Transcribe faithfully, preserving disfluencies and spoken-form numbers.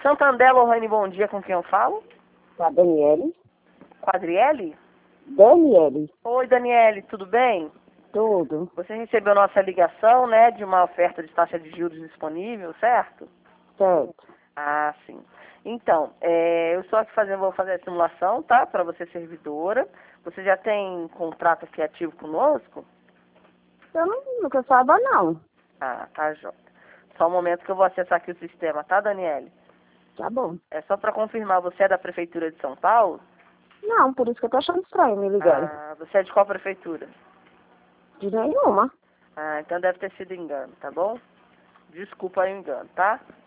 Santander, Lohane, bom dia, com quem eu falo? Com a Daniele. Quadriele? Daniele. Oi, Daniele, tudo bem? Tudo. Você recebeu nossa ligação, né, de uma oferta de taxa de juros disponível, certo? Certo. Ah, sim. Então, é, eu estou aqui fazendo, vou fazer a simulação, tá? Para você servidora. Você já tem contrato aqui ativo conosco? Eu não, nunca saiba, não. Ah, tá, jóia. Só um momento que eu vou acessar aqui o sistema, tá, Daniele? Tá bom. É só para confirmar, você é da Prefeitura de São Paulo? Não, por isso que eu tô achando estranho me ligarem. Ah, você é de qual prefeitura? De nenhuma. Ah, então deve ter sido engano, tá bom? Desculpa aí o engano, tá?